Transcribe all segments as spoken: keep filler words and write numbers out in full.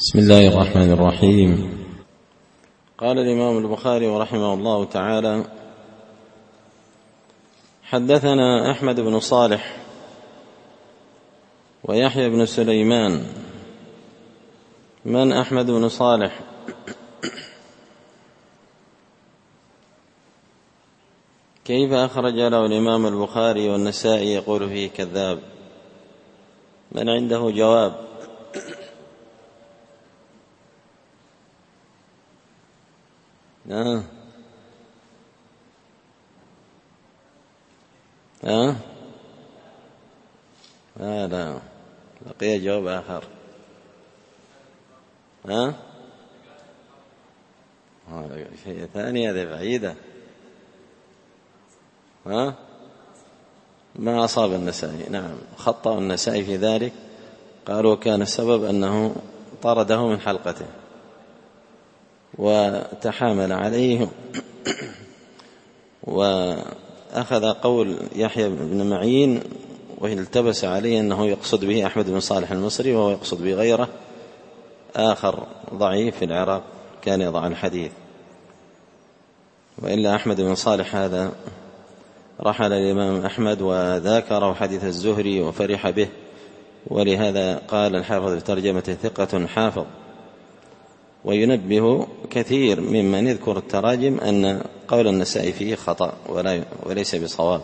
بسم الله الرحمن الرحيم. قال الإمام البخاري رحمه الله تعالى: حدثنا أحمد بن صالح ويحيى بن سليمان. من أحمد بن صالح؟ كيف أخرج له الإمام البخاري والنسائي يقول فيه كذاب؟ من عنده جواب؟ ها ها لا لا بقي جواب آخر. ها شيء ثاني، هذه بعيدة. ها ما أصاب النسائي. نعم، خطأ النسائي في ذلك، قالوا كان السبب أنه طرده من حلقته وتحامل عليه وأخذ قول يحيى بن معين والتبس عليه أنه يقصد به أحمد بن صالح المصري، وهو يقصد به غيره آخر ضعيف في العراق كان يضع الحديث. وإلا أحمد بن صالح هذا رحل الإمام أحمد وذاكره حديث الزهري وفرح به، ولهذا قال الحافظ في ترجمته: ثقة حافظ. وينبه كثير ممن يذكر التراجم أن قول النسائي فيه خطأ وليس بصواب.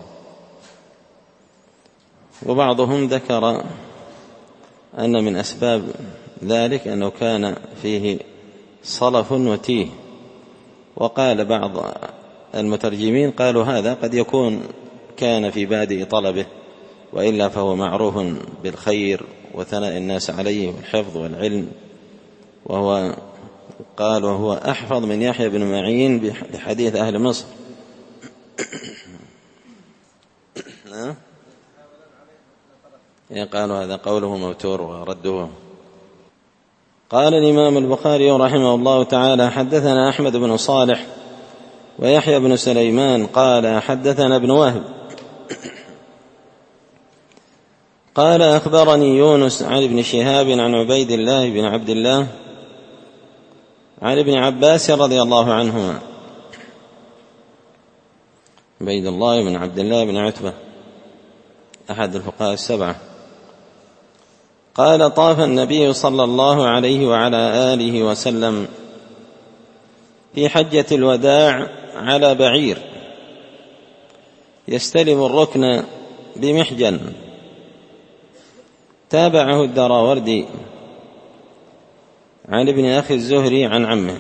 وبعضهم ذكر أن من أسباب ذلك أنه كان فيه صلف وتيه، وقال بعض المترجمين قالوا هذا قد يكون كان في بادئ طلبه، وإلا فهو معروف بالخير وثناء الناس عليه والحفظ والعلم، وهو قال وهو أحفظ من يحيى بن معين بحديث أهل مصر. قالوا هذا قوله موتور ورده. قال الإمام البخاري رحمه الله تعالى: حدثنا أحمد بن صالح ويحيى بن سليمان قال حدثنا ابن وهب قال أخبرني يونس عن ابن شهاب عن عبيد الله بن عبد الله عن ابن عباس رضي الله عنهما. عبيد الله بن عبد الله بن عتبة أحد الفقهاء السبعة قال: طاف النبي صلى الله عليه وعلى آله وسلم في حجة الوداع على بعير يستلم الركن بمحجن. تابعه الدراوردي عن ابن أخي الزهري عن عمه.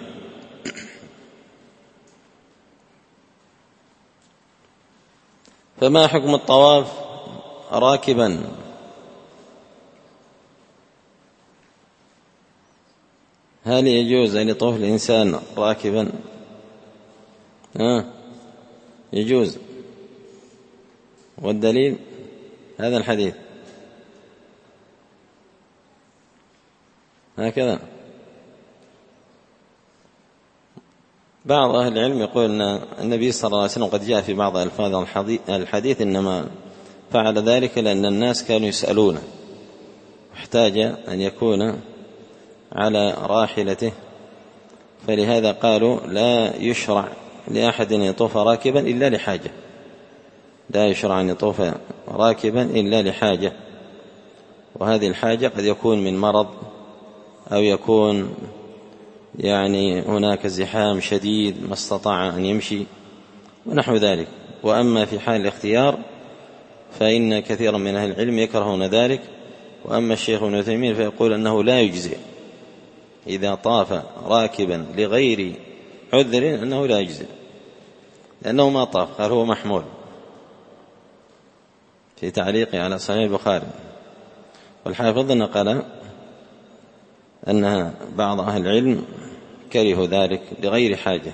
فما حكم الطواف راكبا؟ هل يجوز أن يطوف الإنسان راكبا؟ آه يجوز. والدليل هذا الحديث هكذا. بعض أهل العلم يقول أن النبي صلى الله عليه وسلم قد جاء في بعض ألفاظ الحديث إنما فعل ذلك لأن الناس كانوا يسألونه، احتاج أن يكون على راحلته، فلهذا قالوا لا يشرع لأحد أن يطوف راكبا إلا لحاجة، لا يشرع أن يطوف راكبا إلا لحاجة. وهذه الحاجة قد يكون من مرض، أو يكون يعني هناك زحام شديد ما استطاع أن يمشي ونحو ذلك. وأما في حال الاختيار فإن كثيرا من أهل العلم يكرهون ذلك. وأما الشيخ ابن عثيمين فيقول أنه لا يجزئ إذا طاف راكبا لغير عذر، أنه لا يجزئ لأنه ما طاف، قال هو محمول في تعليقه على صحيح البخاري. والحافظ نقل أن بعض أهل العلم كرهوا ذلك لغير حاجة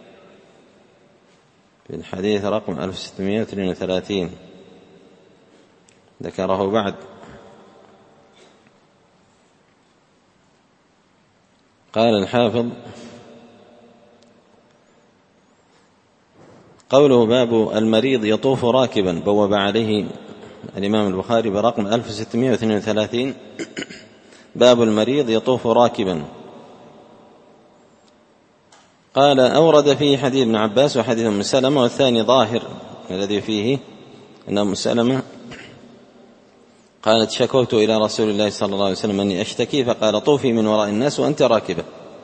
في الحديث رقم ألف وستمائة واثنين وثلاثين ذكره بعد. قال الحافظ: قوله باب المريض يطوف راكبا بوب عليه الإمام البخاري برقم ألف وستمائة واثنين وثلاثين باب المريض يطوف راكبا، قال أورد فيه حديث ابن عباس وحديث أم سلمة، والثاني ظاهر الذي فيه أن أم سلمة قالت شكوت إلى رسول الله صلى الله عليه وسلم أني أشتكي، فقال طوفي من وراء الناس وأنت راكبة.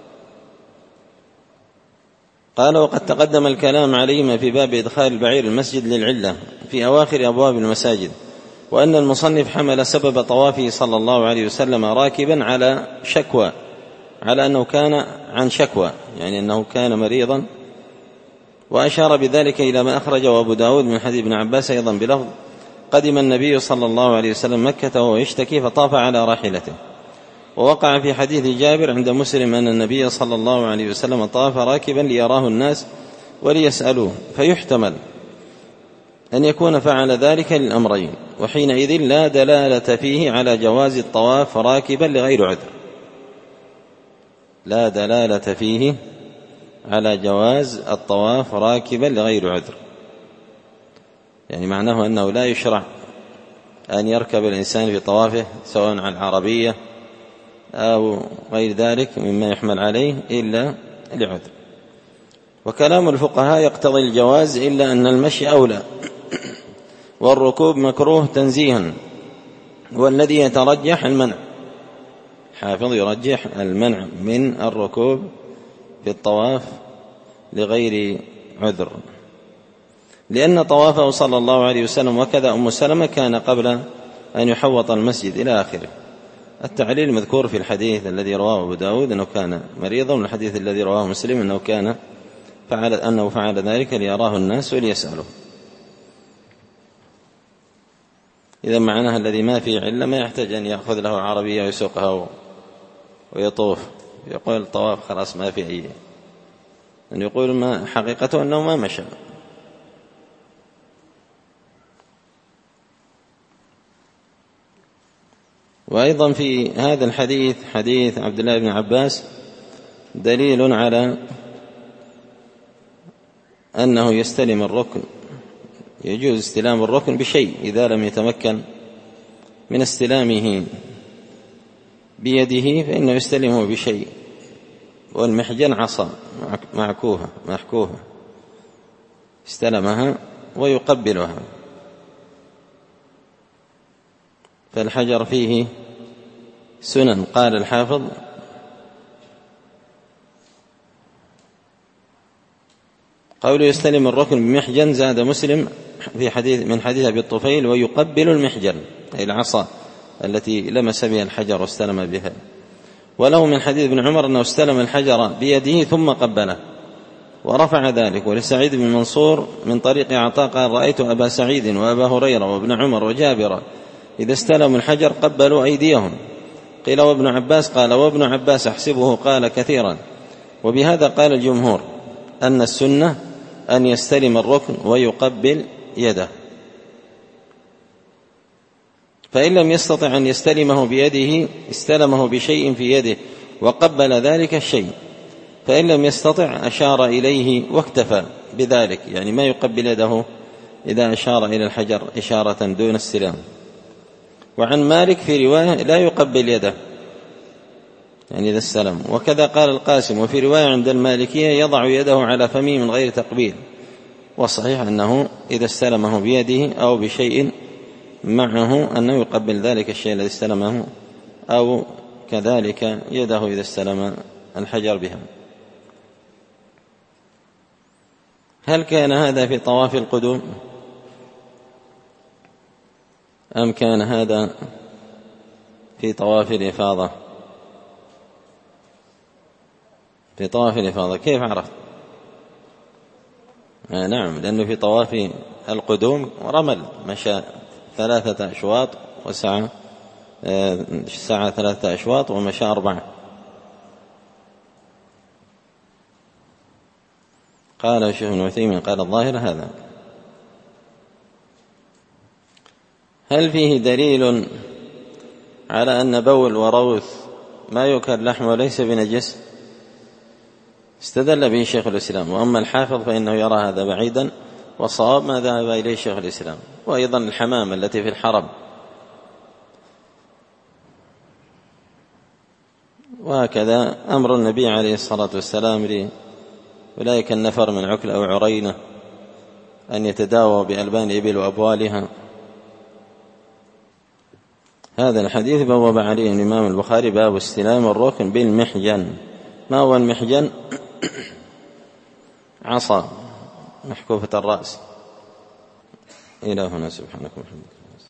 قال وقد تقدم الكلام عليهما في باب إدخال البعير المسجد للعلة في أواخر أبواب المساجد، وأن المصنف حمل سبب طوافه صلى الله عليه وسلم راكبا على شكوى، على أنه كان عن شكوى، يعني أنه كان مريضا، وأشار بذلك إلى ما أخرجه أبو داود من حديث ابن عباس أيضا بلفظ قدم النبي صلى الله عليه وسلم مكة وهو يشتكي فطاف على راحلته. ووقع في حديث جابر عند مسلم أن النبي صلى الله عليه وسلم طاف راكبا ليراه الناس وليسألوه، فيحتمل أن يكون فعل ذلك للأمرين، وحينئذ لا دلالة فيه على جواز الطواف راكبا لغير عذر، لا دلالة فيه على جواز الطواف راكبا لغير عذر، يعني معناه أنه لا يشرع أن يركب الإنسان في طوافه سواء على العربية أو غير ذلك مما يحمل عليه إلا لعذر. وكلام الفقهاء يقتضي الجواز إلا أن المشي أولى والركوب مكروه تنزيها، والذي يترجح المنع، حافظ يرجح المنع من الركوب في الطواف لغير عذر، لأن طوافه صلى الله عليه وسلم وكذا أم سلمة كان قبل أن يحوط المسجد إلى آخره. التعليل مذكور في الحديث الذي رواه أبو داود أنه كان مريضا، والحديث الذي رواه مسلم أنه كان فعل أنه فعل ذلك ليراه الناس وليسأله. إذا معناها الذي ما فيه علة ما يحتاج أن يأخذ له عربية ويسوقها ويطوف، يقول الطواف خلاص ما في أي، أن يقول ما حقيقته أنه ما مشى. وأيضا في هذا الحديث حديث عبد الله بن عباس دليل على أنه يستلم الركن، يجوز استلام الركن بشيء إذا لم يتمكن من استلامه بيده فإنه يستلمه بشيء، والمحجن عصا معكوها محكوها استلمها ويقبلها، فالحجر فيه سنن. قال الحافظ قوله يستلم الركن بمحجن زاد مسلم في حديث من حديث أبي الطفيل ويقبل المحجن أي العصا التي لمس بها الحجر واستلم بها، وله من حديث ابن عمر أنه استلم الحجر بيده ثم قبله ورفع ذلك. ولسعيد بن منصور من طريق عطاء قال رأيت أبا سعيد وأبا هريرة وابن عمر وجابر إذا استلموا الحجر قبلوا أيديهم. قيل وابن عباس قال وابن عباس أحسبه قال كثيرا. وبهذا قال الجمهور أن السنة أن يستلم الركن ويقبل يده، فإن لم يستطع أن يستلمه بيده استلمه بشيء في يده وقبل ذلك الشيء، فإن لم يستطع أشار إليه واكتفى بذلك، يعني ما يقبل يده إذا أشار إلى الحجر إشارة دون استلام. وعن مالك في رواية لا يقبل يده يعني إذا استلم، وكذا قال القاسم. وفي رواية عند المالكية يضع يده على فمه من غير تقبيل، والصحيح أنه إذا استلمه بيده أو بشيء معه أنه يقبل ذلك الشيء الذي استلمه، أو كذلك يده إذا استلم الحجر بها. هل كان هذا في طواف القدوم أم كان هذا في طواف الإفاضة؟ في طواف الإفاضة. كيف عرفت؟ آه نعم، لأنه في طواف القدوم رمل، مشى ثلاثة أشواط وسعى آه سعى ثلاثة أشواط ومشى أربعة. قال الشيخ ابن عثيمين قال الظاهر هذا. هل فيه دليل على أن بول وروث ما يؤكل لحمه ليس بنجس؟ استدل به شيخ الإسلام، وأما الحافظ فإنه يرى هذا بعيدا، والصواب ما ذهب إليه شيخ الإسلام. وأيضا الحمام التي في الحرم، وهكذا أمر النبي عليه الصلاة والسلام أولئك النفر من عكل أو عرينة أن يتداووا بألبان الإبل وأبوالها. هذا الحديث بوب عليه الإمام البخاري باب استلام الركن بالمحجن. ما هو المحجن؟ عصا محكوفة الرأس. إلى هنا سبحانك وبحمدك.